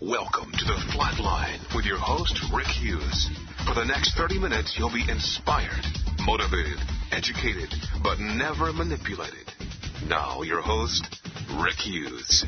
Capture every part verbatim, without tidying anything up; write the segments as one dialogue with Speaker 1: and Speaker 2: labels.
Speaker 1: Welcome to the Flatline with your host, Rick Hughes. For the next thirty minutes, you'll be inspired, motivated, educated, but never manipulated. Now, your host, Rick Hughes.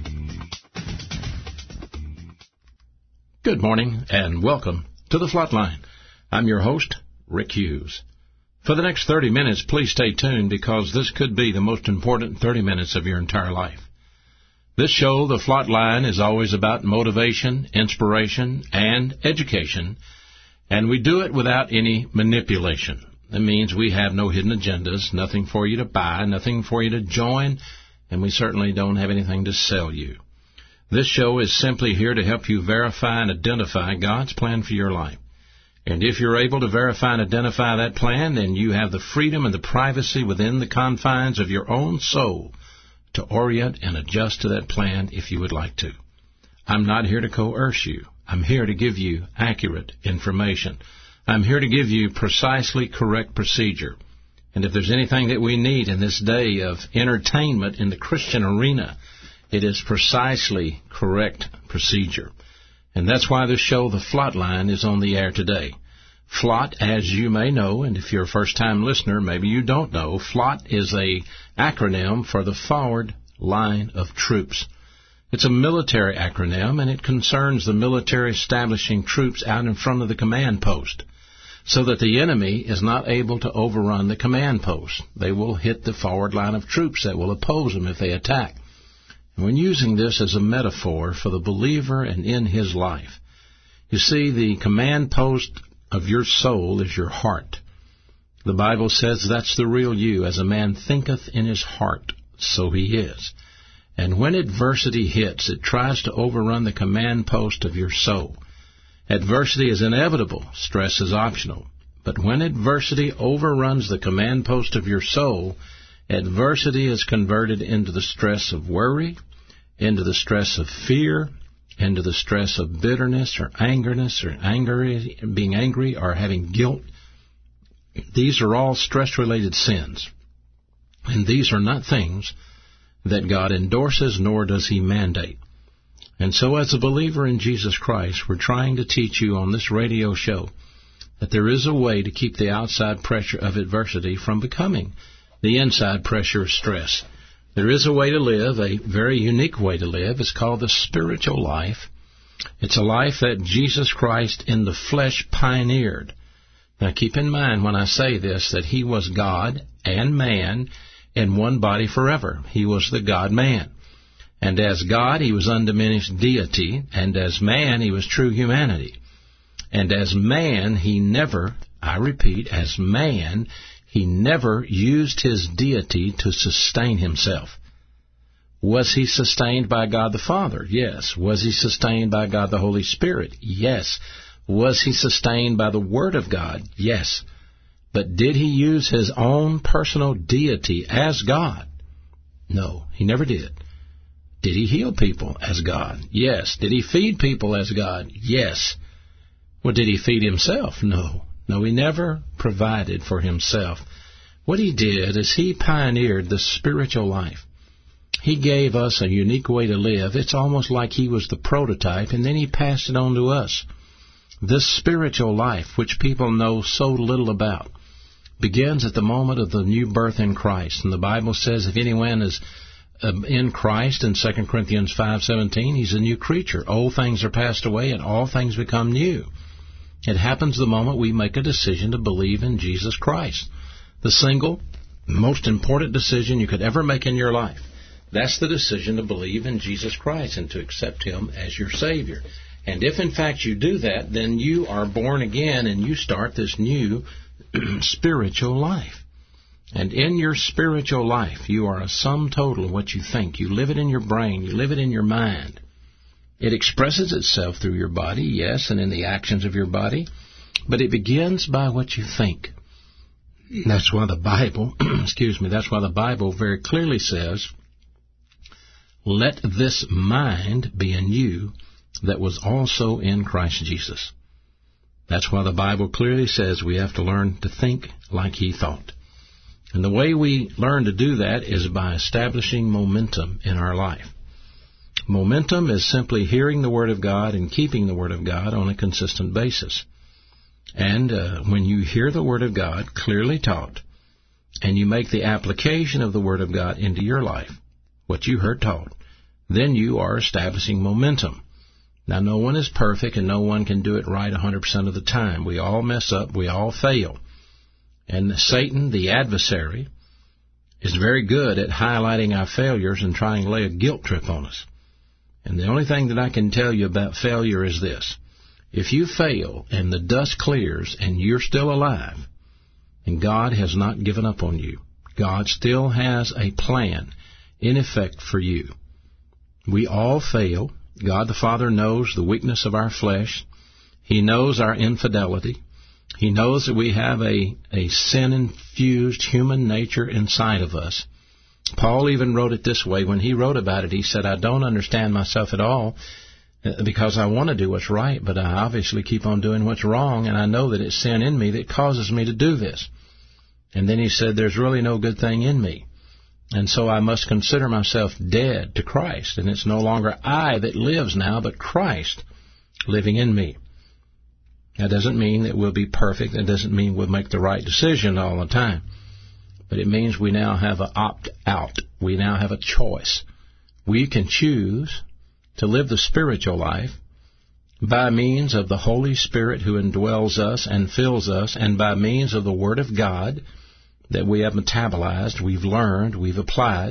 Speaker 2: Good morning and welcome to the Flatline. I'm your host, Rick Hughes. For the next thirty minutes, please stay tuned because this could be the most important thirty minutes of your entire life. This show, The Flatline, is always about motivation, inspiration, and education, and we do it without any manipulation. That means we have no hidden agendas, nothing for you to buy, nothing for you to join, and we certainly don't have anything to sell you. This show is simply here to help you verify and identify God's plan for your life. And if you're able to verify and identify that plan, then you have the freedom and the privacy within the confines of your own soul to orient and adjust to that plan if you would like to. I'm not here to coerce you. I'm here to give you accurate information. I'm here to give you precisely correct procedure. And if there's anything that we need in this day of entertainment in the Christian arena, it is precisely correct procedure. And that's why this show, The Flatline, is on the air today. FLOT, as you may know, and if you're a first-time listener, maybe you don't know, FLOT is a acronym for the Forward Line of Troops. It's a military acronym, and it concerns the military establishing troops out in front of the command post so that the enemy is not able to overrun the command post. They will hit the forward line of troops that will oppose them if they attack. And when using this as a metaphor for the believer and in his life, you see, the command post of your soul is your heart. The Bible says that's the real you. As a man thinketh in his heart, so he is. And when adversity hits, it tries to overrun the command post of your soul. Adversity is inevitable. Stress is optional. But when adversity overruns the command post of your soul, adversity is converted into the stress of worry, into the stress of fear, into the stress of bitterness or angerness or angry, being angry or having guilt. These are all stress-related sins. And these are not things that God endorses, nor does He mandate. And so as a believer in Jesus Christ, we're trying to teach you on this radio show that there is a way to keep the outside pressure of adversity from becoming the inside pressure of stress. There is a way to live, a very unique way to live. It's called the spiritual life. It's a life that Jesus Christ in the flesh pioneered. Now keep in mind when I say this that He was God and man in one body forever. He was the God-man. And as God, He was undiminished deity, and as man, He was true humanity. And as man, He never, I repeat, as man, He never used His deity to sustain Himself. Was He sustained by God the Father? Yes. Was He sustained by God the Holy Spirit? Yes. Was He sustained by the Word of God? Yes. But did He use His own personal deity as God? No, He never did. Did He heal people as God? Yes. Did He feed people as God? Yes. Well, did He feed Himself? No. No, He never provided for Himself. What He did is He pioneered the spiritual life. He gave us a unique way to live. It's almost like He was the prototype, and then He passed it on to us. This spiritual life, which people know so little about, begins at the moment of the new birth in Christ. And the Bible says if anyone is in Christ, in Second Corinthians five seventeen, he's a new creature. Old things are passed away, and all things become new. It happens the moment we make a decision to believe in Jesus Christ. The single most important decision you could ever make in your life. That's the decision to believe in Jesus Christ and to accept Him as your Savior. And if in fact you do that, then you are born again and you start this new spiritual life. And in your spiritual life, you are a sum total of what you think. You live it in your brain. You live it in your mind. It expresses itself through your body, yes, and in the actions of your body. But it begins by what you think. That's why the Bible, excuse me, that's why the Bible very clearly says, let this mind be in you that was also in Christ Jesus. That's why the Bible clearly says we have to learn to think like He thought. And the way we learn to do that is by establishing momentum in our life. Momentum is simply hearing the Word of God and keeping the Word of God on a consistent basis. And uh, when you hear the Word of God clearly taught, and you make the application of the Word of God into your life, what you heard taught, then you are establishing momentum. Now, no one is perfect, and no one can do it right one hundred percent of the time. We all mess up. We all fail. And Satan, the adversary, is very good at highlighting our failures and trying to lay a guilt trip on us. And the only thing that I can tell you about failure is this. If you fail and the dust clears and you're still alive, and God has not given up on you, God still has a plan in effect for you. We all fail. God the Father knows the weakness of our flesh. He knows our infidelity. He knows that we have a, a sin-infused human nature inside of us. Paul even wrote it this way. When he wrote about it, he said, I don't understand myself at all because I want to do what's right, but I obviously keep on doing what's wrong, and I know that it's sin in me that causes me to do this. And then he said, there's really no good thing in me. And so I must consider myself dead to Christ, and it's no longer I that lives now, but Christ living in me. That doesn't mean that we'll be perfect. That doesn't mean we'll make the right decision all the time. But it means we now have an opt-out. We now have a choice. We can choose to live the spiritual life by means of the Holy Spirit who indwells us and fills us, and by means of the Word of God that we have metabolized, we've learned, we've applied.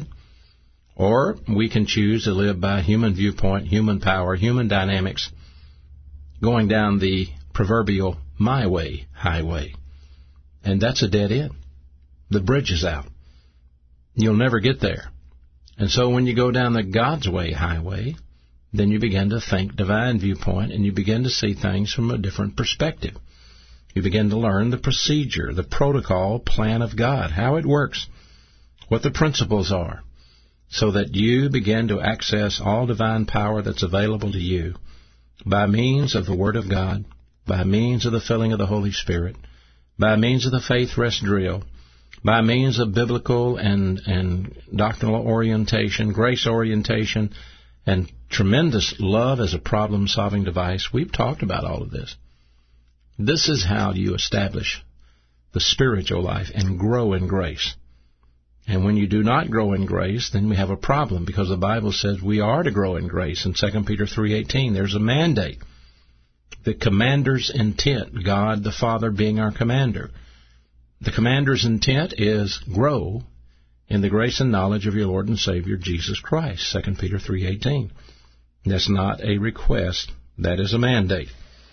Speaker 2: Or we can choose to live by human viewpoint, human power, human dynamics, going down the proverbial my way highway. And that's a dead end. The bridge is out. You'll never get there. And so when you go down the God's way highway, then you begin to think divine viewpoint, and you begin to see things from a different perspective. You begin to learn the procedure, the protocol, plan of God, how it works, what the principles are, so that you begin to access all divine power that's available to you by means of the Word of God, by means of the filling of the Holy Spirit, by means of the faith rest drill, by means of biblical and, and doctrinal orientation, grace orientation, and tremendous love as a problem-solving device. We've talked about all of this. This is how you establish the spiritual life and grow in grace. And when you do not grow in grace, then we have a problem, because the Bible says we are to grow in grace. In Second Peter three eighteen, there's a mandate. The commander's intent, God the Father being our commander. The commander's intent is grow in the grace and knowledge of your Lord and Savior, Jesus Christ, Second Peter three eighteen. That's not a request. That is a mandate.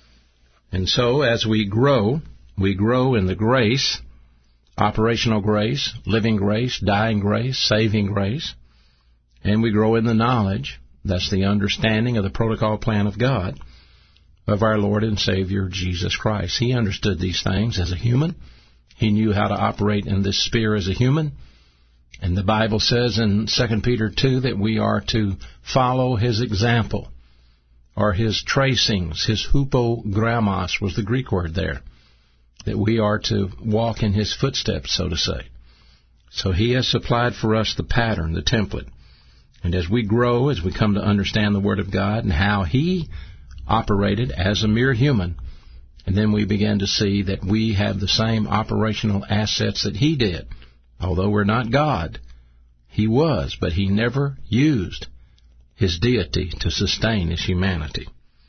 Speaker 2: And so as we grow, we grow in the grace, operational grace, living grace, dying grace, saving grace, and we grow in the knowledge, that's the understanding of the protocol plan of God, of our Lord and Savior, Jesus Christ. He understood these things as a human. He knew how to operate in this sphere as a human. And the Bible says in Second Peter two that we are to follow his example, or his tracings. His hupogrammos was the Greek word there, that we are to walk in his footsteps, so to say. So he has supplied for us the pattern, the template. And as we grow, as we come to understand the Word of God and how he operated as a mere human, and then we begin to see that we have the same operational assets that he did. Although we're not God, he was, but he never used his deity to sustain his humanity.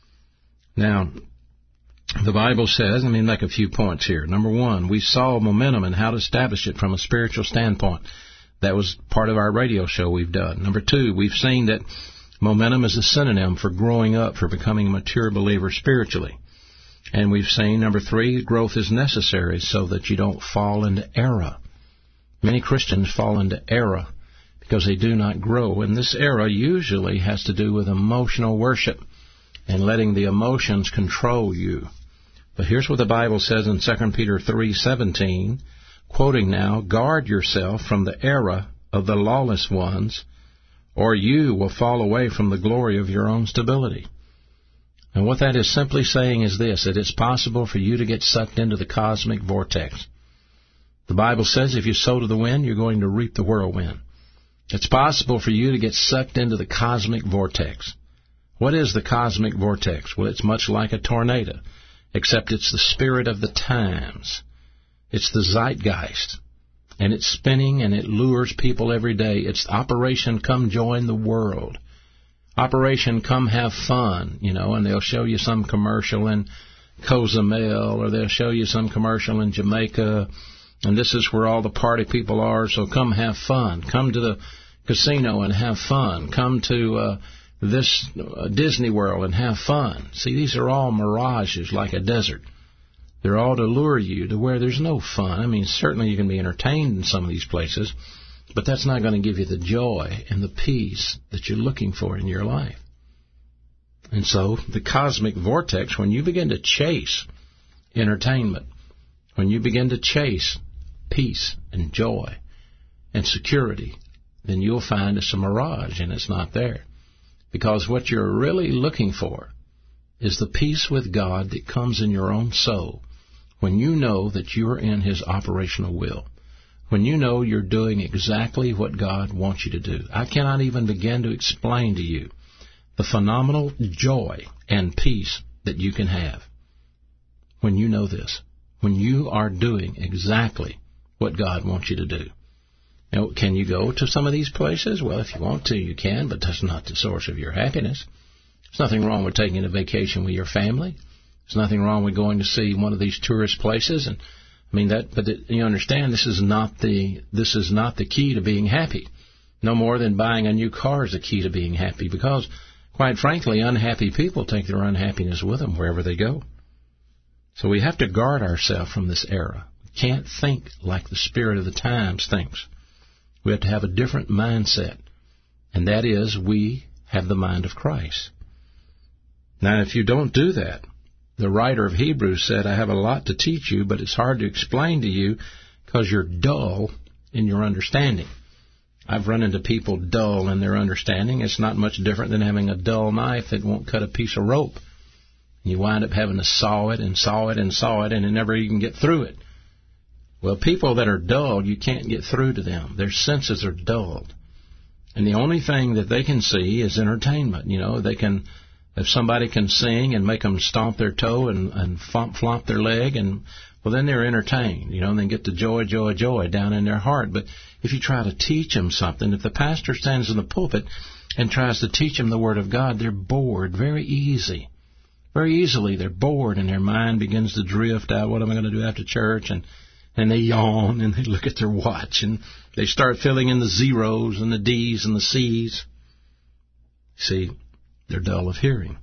Speaker 2: Now, the Bible says, let me make a few points here. Number one, we saw momentum and how to establish it from a spiritual standpoint. That was part of our radio show we've done. Number two, we've seen that momentum is a synonym for growing up, for becoming a mature believer spiritually. And we've seen, number three, growth is necessary so that you don't fall into error. Many Christians fall into error because they do not grow. And this error usually has to do with emotional worship and letting the emotions control you. But here's what the Bible says in Second Peter three seventeen, quoting now, guard yourself from the error of the lawless ones, or you will fall away from the glory of your own stability. And what that is simply saying is this, that it's possible for you to get sucked into the cosmic vortex. The Bible says if you sow to the wind, you're going to reap the whirlwind. It's possible for you to get sucked into the cosmic vortex. What is the cosmic vortex? Well, it's much like a tornado, except it's the spirit of the times. It's the zeitgeist, and it's spinning, and it lures people every day. It's Operation Come Join the World. Operation Come Have Fun, you know, and they'll show you some commercial in Cozumel, or they'll show you some commercial in Jamaica, and this is where all the party people are, so come have fun. Come to the casino and have fun. Come to uh, this uh, Disney World and have fun. See, these are all mirages like a desert. They're all to lure you to where there's no fun. I mean, certainly you can be entertained in some of these places, but that's not going to give you the joy and the peace that you're looking for in your life. And so the cosmic vortex, when you begin to chase entertainment, when you begin to chase peace and joy and security, then you'll find it's a mirage and it's not there. Because what you're really looking for is the peace with God that comes in your own soul when you know that you're in His operational will, when you know you're doing exactly what God wants you to do. I cannot even begin to explain to you the phenomenal joy and peace that you can have when you know this, when you are doing exactly what God wants you to do. Now, can you go to some of these places? Well, if you want to, you can, but that's not the source of your happiness. There's nothing wrong with taking a vacation with your family. There's nothing wrong with going to see one of these tourist places. And I mean that, but it, you understand this is not the this is not the key to being happy. No more than buying a new car is the key to being happy, because, quite frankly, unhappy people take their unhappiness with them wherever they go. So we have to guard ourselves from this era. We can't think like the spirit of the times thinks. We have to have a different mindset, and that is we have the mind of Christ. Now, if you don't do that, the writer of Hebrews said, I have a lot to teach you, but it's hard to explain to you because you're dull in your understanding. I've run into people dull in their understanding. It's not much different than having a dull knife that won't cut a piece of rope. You wind up having to saw it and saw it and saw it, and you never even get through it. Well, people that are dull, you can't get through to them. Their senses are dulled. And the only thing that they can see is entertainment. You know, they can, if somebody can sing and make them stomp their toe and, and flomp, flomp their leg, and well, then they're entertained, you know, and they get the joy, joy, joy down in their heart. But if you try to teach them something, if the pastor stands in the pulpit and tries to teach them the Word of God, they're bored very easy. Very easily they're bored, and their mind begins to drift out. What am I going to do after church? And and they yawn, and they look at their watch, and they start filling in the zeros and the D's and the C's. See, they're dull of hearing.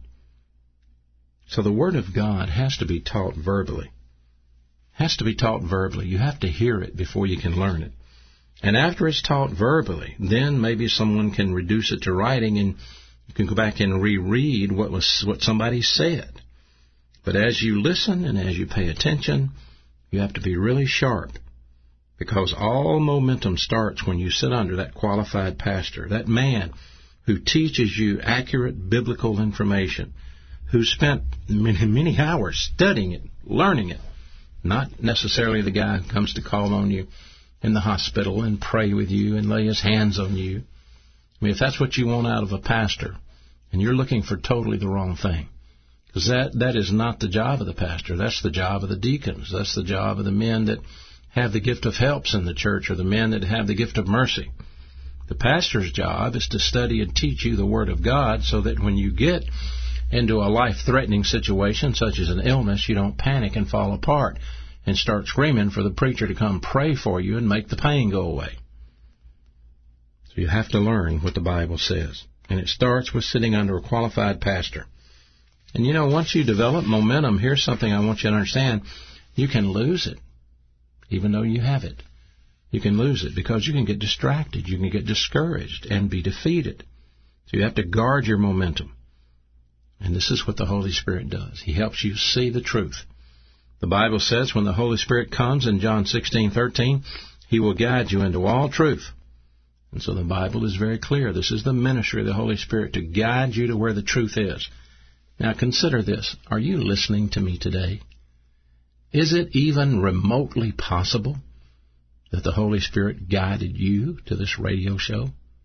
Speaker 2: So the Word of God has to be taught verbally. Has to be taught verbally. You have to hear it before you can learn it. And after it's taught verbally, then maybe someone can reduce it to writing, and you can go back and reread what was what somebody said. But as you listen and as you pay attention, you have to be really sharp, because all momentum starts when you sit under that qualified pastor, that man who teaches you accurate biblical information, who spent many, many hours studying it, learning it, not necessarily the guy who comes to call on you in the hospital and pray with you and lay his hands on you. I mean, if that's what you want out of a pastor, and you're looking for totally the wrong thing. Because that, that is not the job of the pastor. That's the job of the deacons. That's the job of the men that have the gift of helps in the church, or the men that have the gift of mercy. The pastor's job is to study and teach you the Word of God, so that when you get into a life-threatening situation, such as an illness, you don't panic and fall apart and start screaming for the preacher to come pray for you and make the pain go away. So you have to learn what the Bible says. And it starts with sitting under a qualified pastor. And, you know, once you develop momentum, here's something I want you to understand. You can lose it, even though you have it. You can lose it because you can get distracted. You can get discouraged and be defeated. So you have to guard your momentum. And this is what the Holy Spirit does. He helps you see the truth. The Bible says when the Holy Spirit comes in John sixteen thirteen, He will guide you into all truth. And so the Bible is very clear. This is the ministry of the Holy Spirit, to guide you to where the truth is. Now consider this. Are you listening to me today? Is it even remotely possible that the Holy Spirit guided you to this radio show?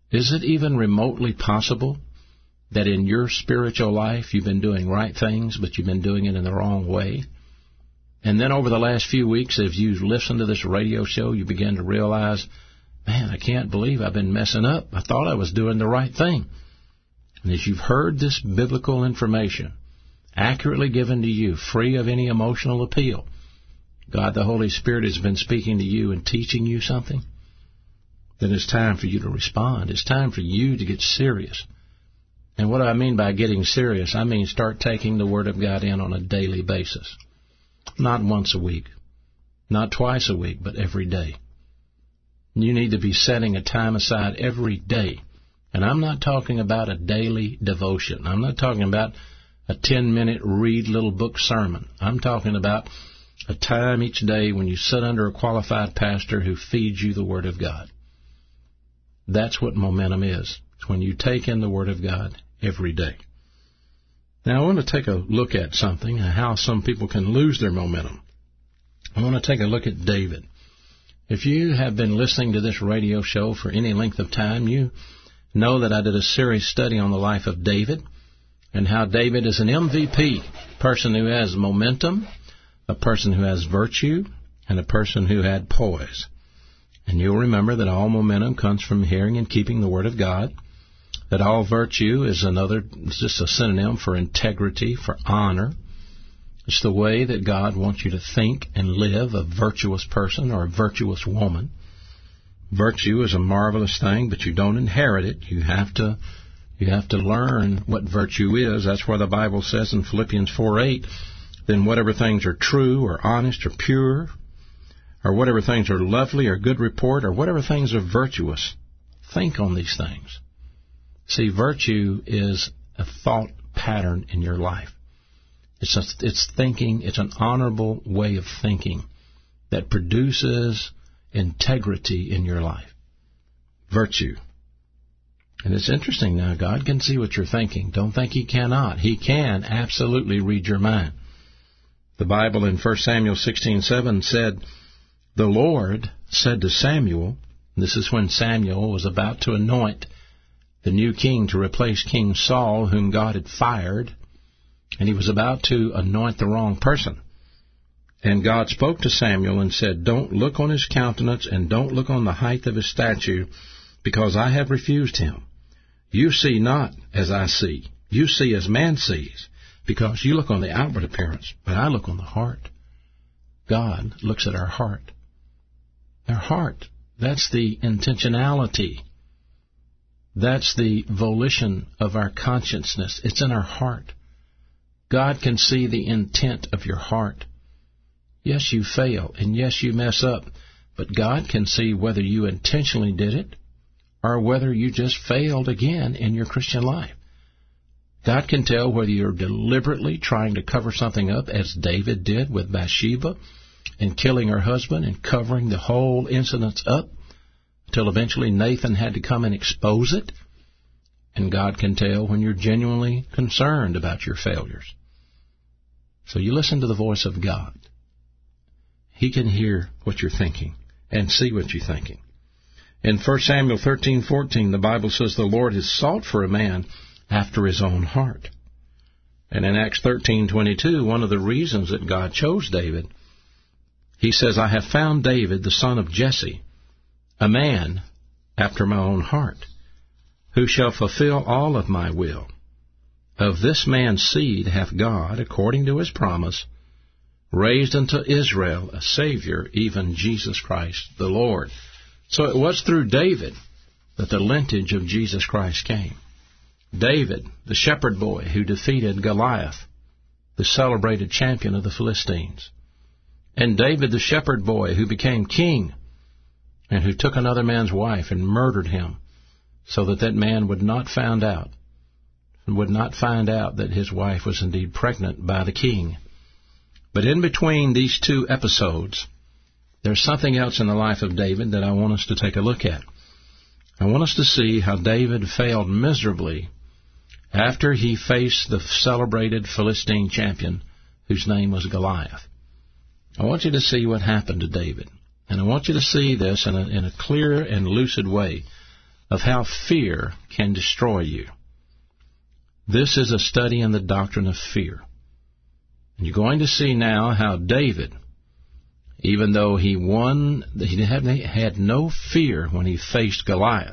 Speaker 2: Is it even remotely possible that in your spiritual life you've been doing right things, but you've been doing it in the wrong way? And then over the last few weeks, as you listen to this radio show, you begin to realize, man, I can't believe I've been messing up. I thought I was doing the right thing. And as you've heard this biblical information accurately given to you, free of any emotional appeal, God the Holy Spirit has been speaking to you and teaching you something, then it's time for you to respond. It's time for you to get serious. And what do I mean by getting serious? I mean start taking the Word of God in on a daily basis. Not once a week, not twice a week, but every day. You need to be setting a time aside every day. And I'm not talking about a daily devotion. I'm not talking about a ten-minute read little book sermon. I'm talking about a time each day when you sit under a qualified pastor who feeds you the Word of God. That's what momentum is. It's when you take in the Word of God every day. Now, I want to take a look at something, how some people can lose their momentum. I want to take a look at David. If you have been listening to this radio show for any length of time, you know that I did a serious study on the life of David and how David is an M V P, person who has momentum, a person who has virtue, and a person who had poise. And you'll remember that all momentum comes from hearing and keeping the Word of God, that all virtue is another, it's just a synonym for integrity, for honor. It's the way that God wants you to think and live, a virtuous person or a virtuous woman. Virtue is a marvelous thing, but you don't inherit it. You have to you have to learn what virtue is. That's where the Bible says in Philippians four eight, then whatever things are true or honest or pure, or whatever things are lovely or good report, or whatever things are virtuous, think on these things. See, virtue is a thought pattern in your life. It's a, it's thinking, it's an honorable way of thinking that produces integrity in your life. Virtue. And it's interesting now, God can see what you're thinking. Don't think He cannot. He can absolutely read your mind. The Bible in First Samuel sixteen seven said, the Lord said to Samuel, this is when Samuel was about to anoint the new king to replace King Saul, whom God had fired, and he was about to anoint the wrong person. And God spoke to Samuel and said, don't look on his countenance and don't look on the height of his stature, because I have refused him. You see not as I see. You see as man sees, because you look on the outward appearance, but I look on the heart. God looks at our heart. Our heart, that's the intentionality. That's the volition of our consciousness. It's in our heart. God can see the intent of your heart. Yes, you fail, and yes, you mess up, but God can see whether you intentionally did it or whether you just failed again in your Christian life. God can tell whether you're deliberately trying to cover something up, as David did with Bathsheba, and killing her husband and covering the whole incident up, until eventually Nathan had to come and expose it. And God can tell when you're genuinely concerned about your failures. So you listen to the voice of God. He can hear what you're thinking and see what you're thinking. In First Samuel thirteen fourteen, the Bible says the Lord has sought for a man after His own heart. And in Acts thirteen twenty-two, one of the reasons that God chose David, He says, I have found David, the son of Jesse, a man after my own heart, who shall fulfill all of my will. Of this man's seed hath God, according to His promise, raised unto Israel a Savior, even Jesus Christ the Lord. So it was through David that the lineage of Jesus Christ came. David, the shepherd boy who defeated Goliath, the celebrated champion of the Philistines. And David, the shepherd boy who became king and who took another man's wife and murdered him so that that man would not find out and would not find out that his wife was indeed pregnant by the king. But in between these two episodes, there's something else in the life of David that I want us to take a look at. I want us to see how David failed miserably after he faced the celebrated Philistine champion whose name was Goliath. I want you to see what happened to David. And I want you to see this in a, in a clear and lucid way. of how fear can destroy you. This is a study in the doctrine of fear. And you're going to see now how David, even though he won, he had, he had no fear when he faced Goliath.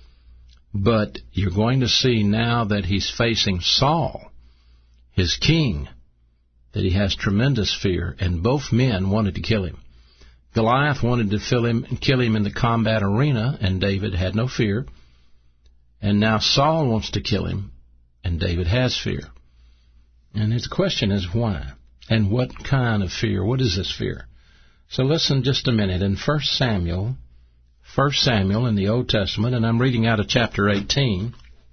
Speaker 2: But you're going to see now that he's facing Saul, his king, that he has tremendous fear, and both men wanted to kill him. Goliath wanted to kill him, kill him in the combat arena, and David had no fear. And now Saul wants to kill him, and David has fear. And his question is why? And what kind of fear? What is this fear? So listen just a minute. In First Samuel, First Samuel in the Old Testament, and I'm reading out of chapter eighteen,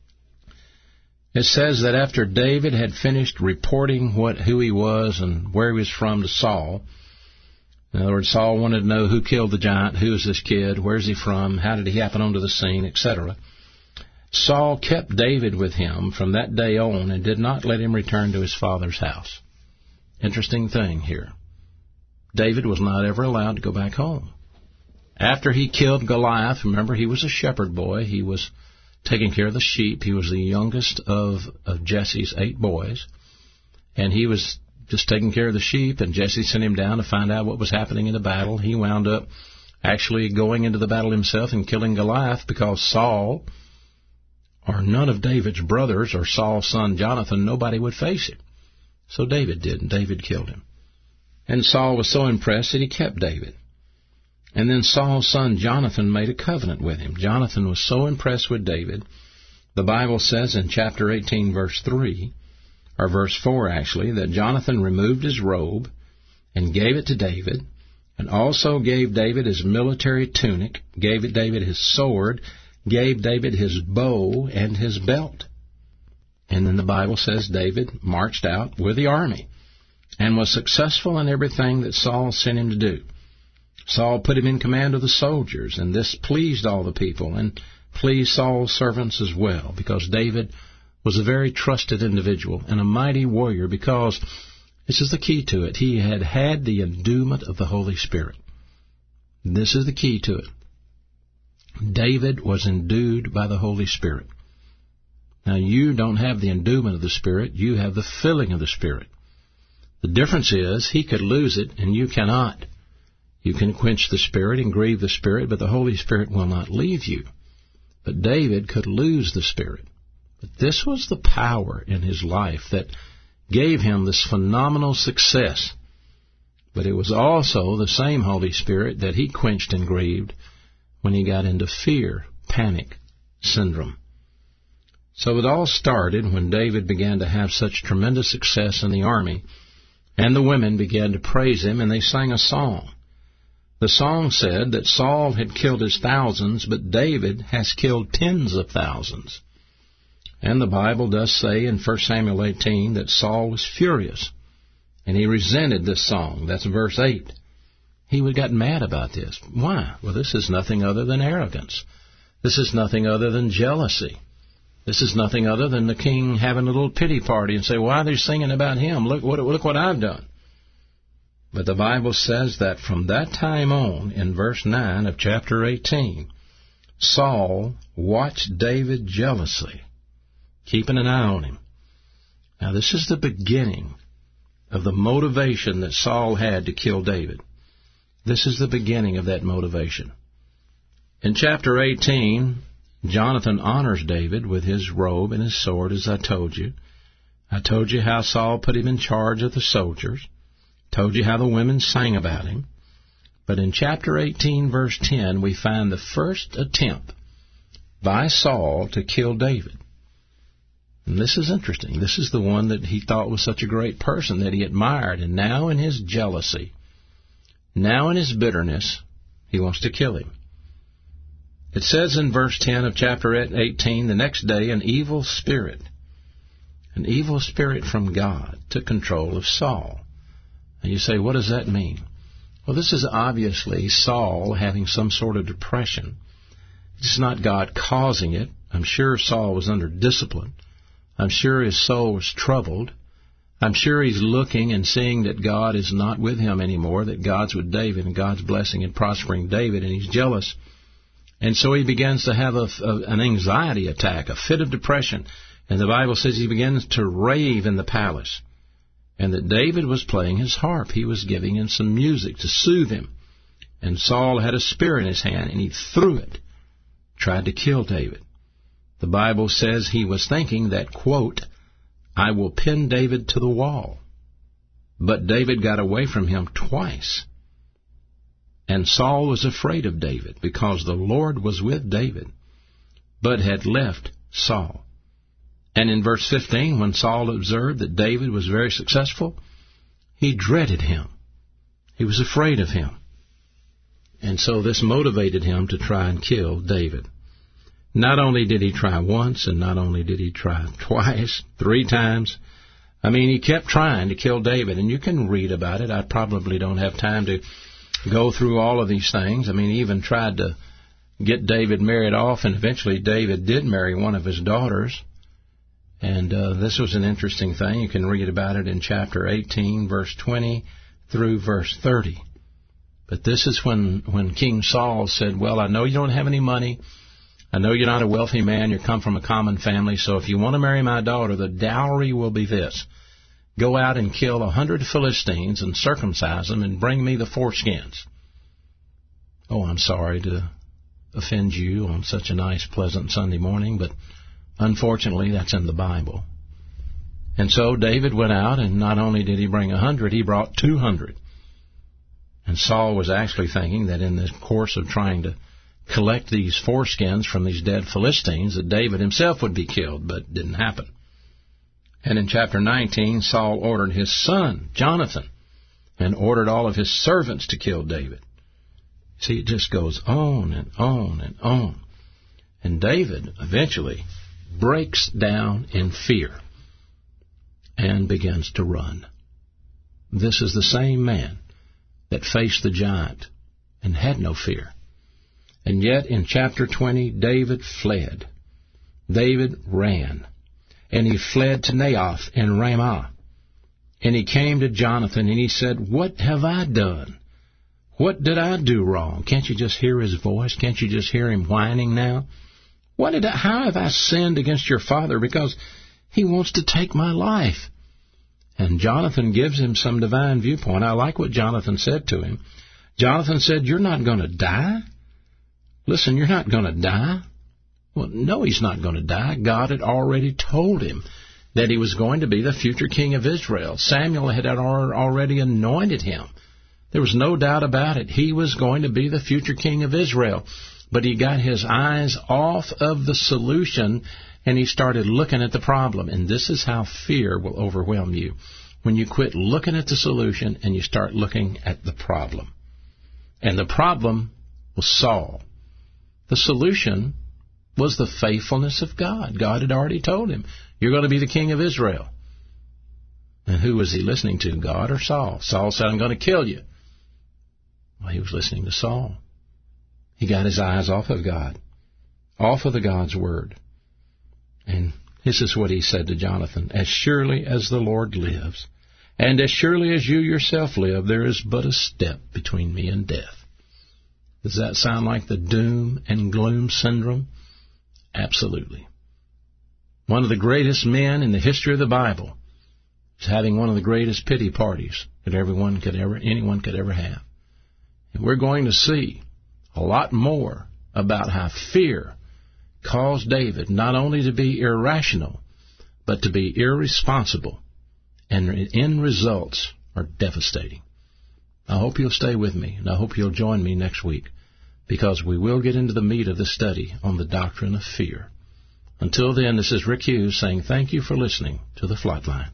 Speaker 2: it says that after David had finished reporting what who he was and where he was from to Saul, in other words, Saul wanted to know who killed the giant, who is this kid, where's he from, how did he happen onto the scene, et cetera. Saul kept David with him from that day on and did not let him return to his father's house. Interesting thing here. David was not ever allowed to go back home. After he killed Goliath, remember, he was a shepherd boy. He was taking care of the sheep. He was the youngest of, of Jesse's eight boys. And he was just taking care of the sheep, and Jesse sent him down to find out what was happening in the battle. He wound up actually going into the battle himself and killing Goliath because Saul, or none of David's brothers, or Saul's son Jonathan, nobody would face him. So David did, and David killed him. And Saul was so impressed that he kept David. And then Saul's son Jonathan made a covenant with him. Jonathan was so impressed with David, the Bible says in chapter eighteen, verse three, or verse four actually, that Jonathan removed his robe and gave it to David, and also gave David his military tunic, gave David his sword, gave David his bow and his belt. And then the Bible says David marched out with the army and was successful in everything that Saul sent him to do. Saul put him in command of the soldiers, and this pleased all the people and pleased Saul's servants as well, because David was a very trusted individual and a mighty warrior, because this is the key to it. He had had the endowment of the Holy Spirit. This is the key to it. David was endued by the Holy Spirit. Now, you don't have the endowment of the Spirit. You have the filling of the Spirit. The difference is he could lose it and you cannot. You can quench the Spirit and grieve the Spirit, but the Holy Spirit will not leave you. But David could lose the Spirit. But this was the power in his life that gave him this phenomenal success. But it was also the same Holy Spirit that he quenched and grieved when he got into fear, panic, syndrome. So it all started when David began to have such tremendous success in the army, and the women began to praise him, and they sang a song. The song said that Saul had killed his thousands, but David has killed tens of thousands. And the Bible does say in First Samuel eighteen that Saul was furious, and he resented this song. That's verse eight. He got mad about this. Why? Well, this is nothing other than arrogance. This is nothing other than jealousy. This is nothing other than the king having a little pity party and say, why are they singing about him? Look what, look what I've done. But the Bible says that from that time on, in verse nine of chapter eighteen, Saul watched David jealously, keeping an eye on him. Now, this is the beginning of the motivation that Saul had to kill David. This is the beginning of that motivation. In chapter eighteen, Jonathan honors David with his robe and his sword, as I told you. I told you how Saul put him in charge of the soldiers. Told you how the women sang about him. But in chapter eighteen, verse ten, we find the first attempt by Saul to kill David. And this is interesting. This is the one that he thought was such a great person that he admired. And now in his jealousy, now in his bitterness, he wants to kill him. It says in verse ten of chapter eighteen, the next day an evil spirit, an evil spirit from God, took control of Saul. And you say, what does that mean? Well, this is obviously Saul having some sort of depression. It's not God causing it. I'm sure Saul was under discipline. I'm sure his soul was troubled. I'm sure he's looking and seeing that God is not with him anymore, that God's with David and God's blessing and prospering David, and he's jealous. And so he begins to have a, a, an anxiety attack, a fit of depression. And the Bible says he begins to rave in the palace. And that David was playing his harp. He was giving him some music to soothe him. And Saul had a spear in his hand, and he threw it, tried to kill David. The Bible says he was thinking that, quote, I will pin David to the wall. But David got away from him twice. And Saul was afraid of David because the Lord was with David, but had left Saul. And in verse fifteen, when Saul observed that David was very successful, he dreaded him. He was afraid of him. And so this motivated him to try and kill David. Not only did he try once, and not only did he try twice, three times. I mean, he kept trying to kill David, and you can read about it. I probably don't have time to go through all of these things. I mean, he even tried to get David married off, and eventually David did marry one of his daughters. And uh, this was an interesting thing. You can read about it in chapter eighteen, verse twenty through verse thirty. But this is when, when King Saul said, well, I know you don't have any money. I know you're not a wealthy man. You come from a common family. So if you want to marry my daughter, the dowry will be this. Go out and kill a hundred Philistines and circumcise them and bring me the foreskins. Oh, I'm sorry to offend you on such a nice, pleasant Sunday morning, but unfortunately that's in the Bible. And so David went out, and not only did he bring a hundred, he brought two hundred. And Saul was actually thinking that in the course of trying to collect these foreskins from these dead Philistines, that David himself would be killed, but it didn't happen. And in chapter nineteen, Saul ordered his son, Jonathan, and ordered all of his servants to kill David. See, it just goes on and on and on. And David eventually breaks down in fear and begins to run. This is the same man that faced the giant and had no fear. And yet in chapter twenty, David fled. David ran. And he fled to Naioth in Ramah. And he came to Jonathan and he said, what have I done? What did I do wrong? Can't you just hear his voice? Can't you just hear him whining now? What did I, how have I sinned against your father? Because he wants to take my life. And Jonathan gives him some divine viewpoint. I like what Jonathan said to him. Jonathan said, you're not going to die? Listen, you're not going to die. Well, no, he's not going to die. God had already told him that he was going to be the future king of Israel. Samuel had already anointed him. There was no doubt about it. He was going to be the future king of Israel. But he got his eyes off of the solution, and he started looking at the problem. And this is how fear will overwhelm you. When you quit looking at the solution and you start looking at the problem. And the problem was Saul. The solution was the faithfulness of God. God had already told him, you're going to be the king of Israel. And who was he listening to, God or Saul? Saul said, I'm going to kill you. Well, he was listening to Saul. He got his eyes off of God, off of the God's word. And this is what he said to Jonathan, as surely as the Lord lives, and as surely as you yourself live, there is but a step between me and death. Does that sound like the doom and gloom syndrome? Absolutely. One of the greatest men in the history of the Bible is having one of the greatest pity parties that everyone could ever, anyone could ever have. And we're going to see a lot more about how fear caused David not only to be irrational, but to be irresponsible. And end results are devastating. I hope you'll stay with me, and I hope you'll join me next week, because we will get into the meat of the study on the doctrine of fear. Until then, this is Rick Hughes saying thank you for listening to The Flatline.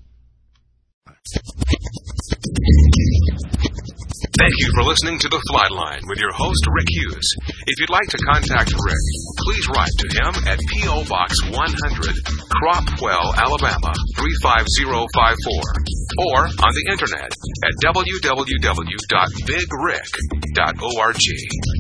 Speaker 1: Thank you for listening to The Flatline with your host, Rick Hughes. If you'd like to contact Rick, please write to him at P O. Box one hundred, Cropwell, Alabama, three five zero five four, or on the Internet at w w w dot big rick dot org.